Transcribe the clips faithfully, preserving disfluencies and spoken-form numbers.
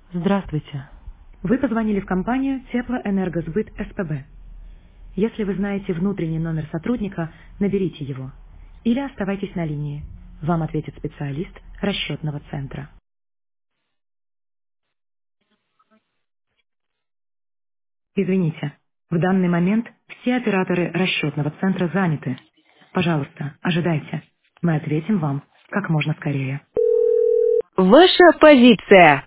Здравствуйте. Вы позвонили в компанию Теплоэнергосбыт СПБ. Если вы знаете внутренний номер сотрудника, наберите его. Или оставайтесь на линии. Вам ответит специалист расчетного центра. Извините, в данный момент все операторы расчетного центра заняты. Пожалуйста, ожидайте. Мы ответим вам как можно скорее. Ваша позиция.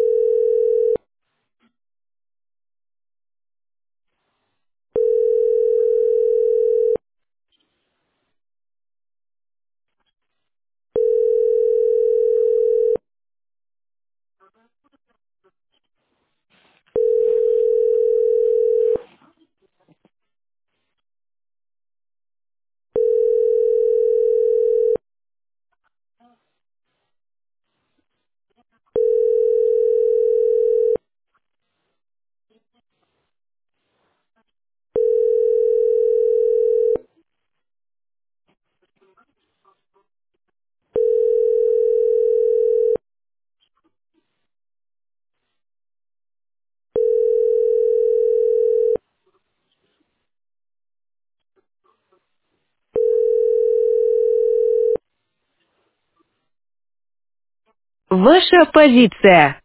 Ваша позиция.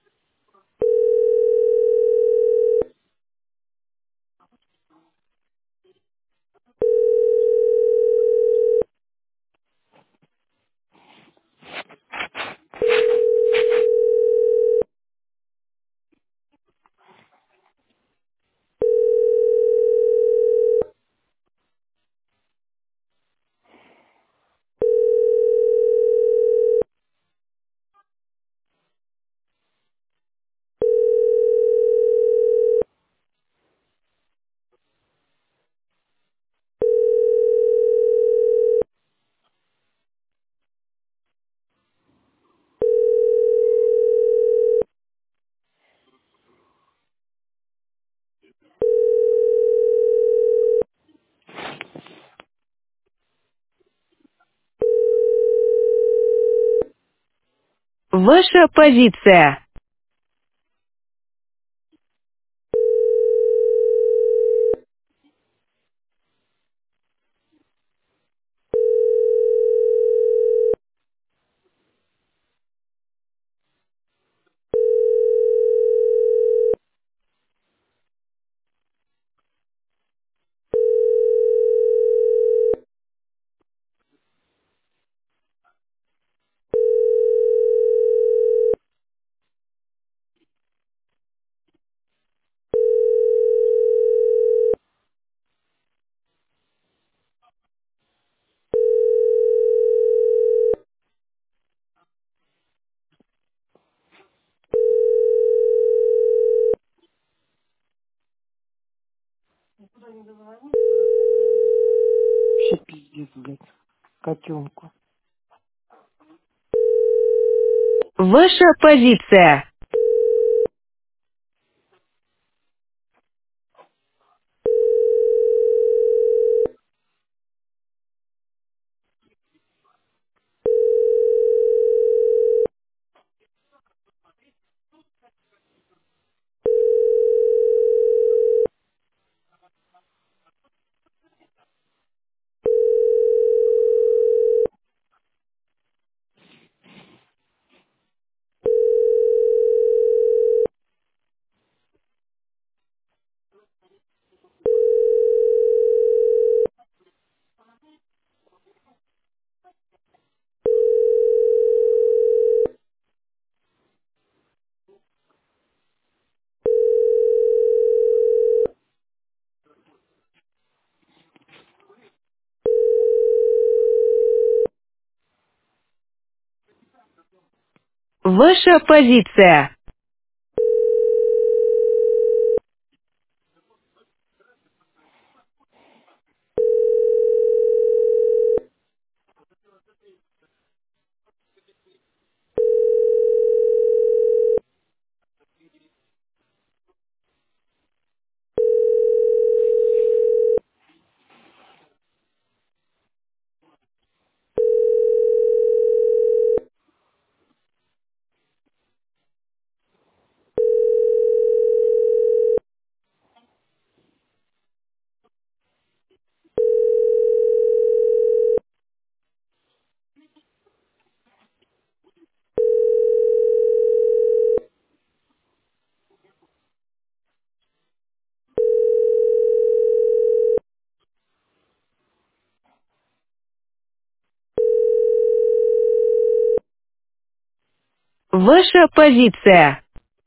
Ваша позиция. Вообще пиздец, блядь, котенку. Ваша позиция. Ваша позиция. Ваша позиция.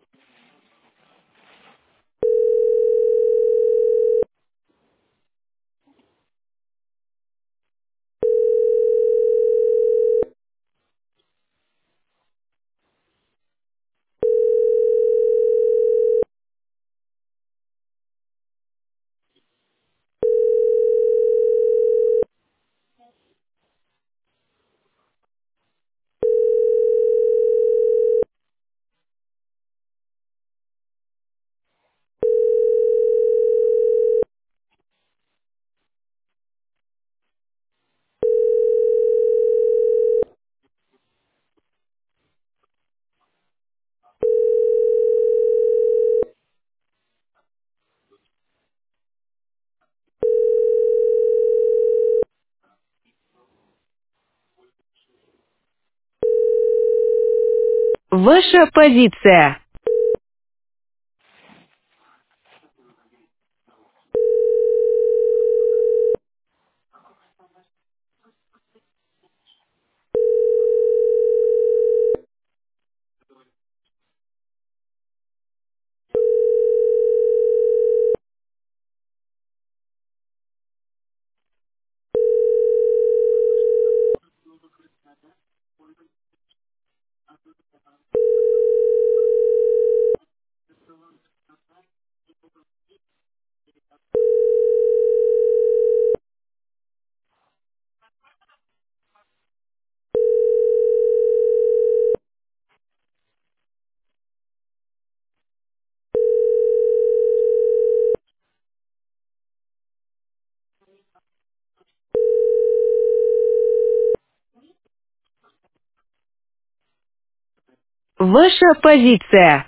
Ваша позиция. Ваша позиция.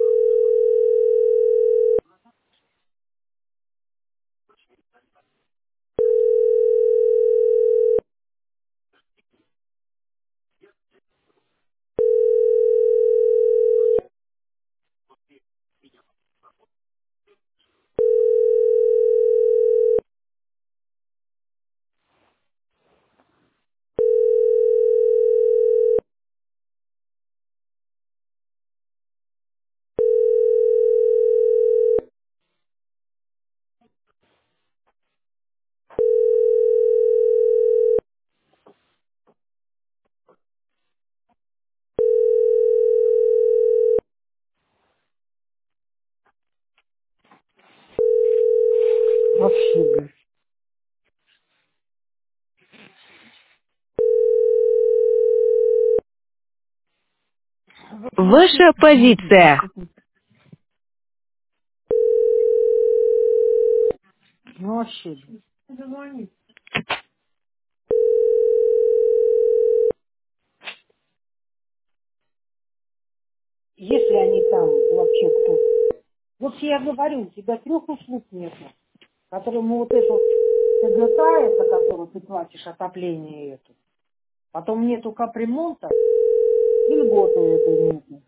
Вообще, блядь. Ваша позиция. Ну вообще, блядь. Если они там вообще кто-то. Вот я говорю, у тебя трех услуг нет, которому вот эту ТГК, это которую ты платишь отопление это. Потом нету капремонта и льготы этой нету.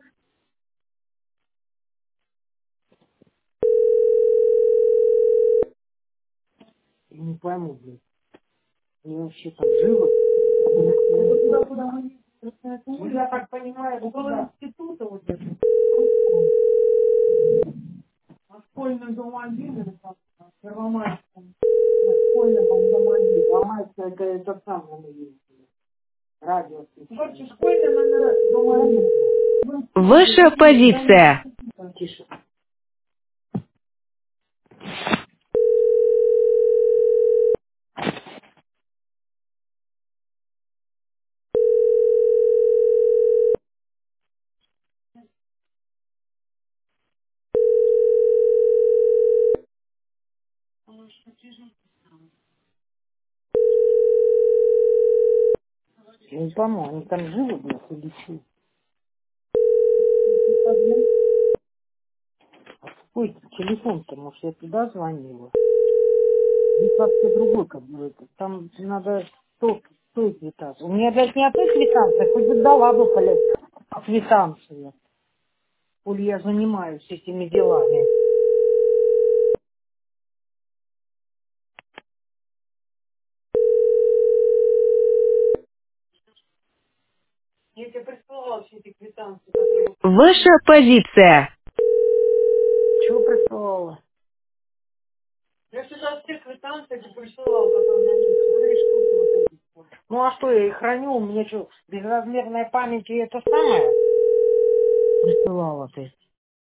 Я не пойму, блядь. Они вообще там живы? Куда, куда мы? Ну, я так понимаю, около института вот это. На школьном доме один или как? На Первомайском. На школьном доме один. Первомайское это, это самое радио. Короче, школьный номер дома один. Ваша позиция. Тише. Я не пойму, они там живы, блядь, или что? Ой, телефон-то, может, я туда звонила? Здесь вообще другой, как бы, это. Там надо сто, сто квитанций. У меня даже не одной квитанции, хоть бы дала бы, блядь, квитанцию. Коль я занимаюсь этими делами. Я тебе присылала Ваша позиция. Чего присылала? Ну а что, я их храню, у меня что, безразмерная память и это самое? Присылала ты.